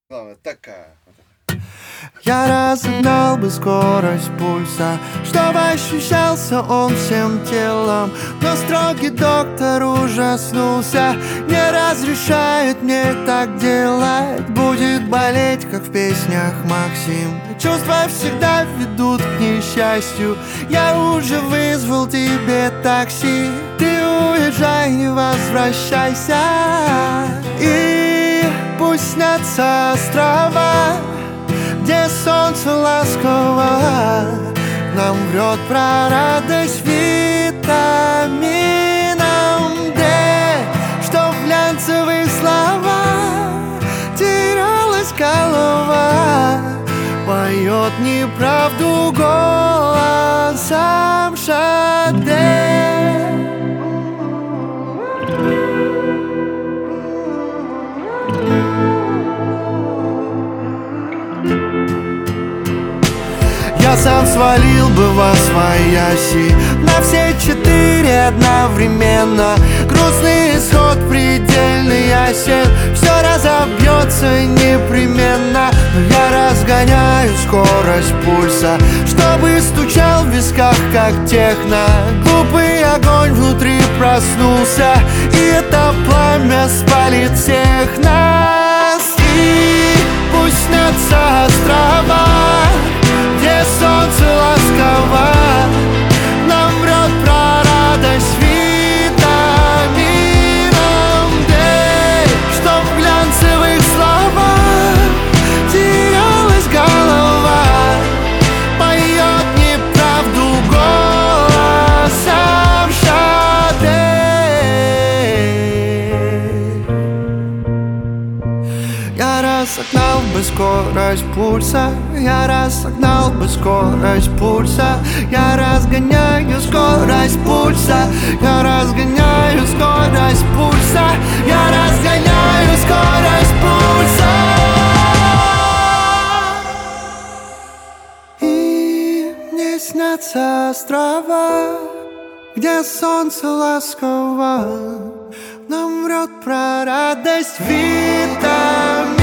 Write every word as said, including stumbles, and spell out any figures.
Главное, такая. Я разогнал бы скорость пульса, чтобы ощущался он всем телом. Но строгий доктор ужаснулся, не разрешает мне так делать. Будет болеть, как в песнях Максим. Чувства всегда ведут к несчастью. Я уже вызвал тебе такси. Ты уезжай, не возвращайся. И пусть снятся острова, где солнце ласково нам врет про радость витамином D, что в глянцевых словах терялась голова, поет неправду голосом Шаде. Я сам свалил бы во свояси на все четыре одновременно. Грустный исход предельный ясен, все разобьется непременно. Но я разгоняю скорость пульса, чтобы стучал в висках, как техно. Глупый огонь внутри проснулся, и это пламя спалит всех нас. И пусть снятся острова, где солнце ласково нам врет про радость витамином D, что в глянцевых словах терялась голова, поет неправду голосом Шаде. Я разогнал бы скорость пульса, я разогнал бы скорость пульса, я разгоняю скорость пульса, я разгоняю скорость пульса, я разгоняю скорость пульса. И мне снятся острова, где солнце ласково нам врет про радость витамин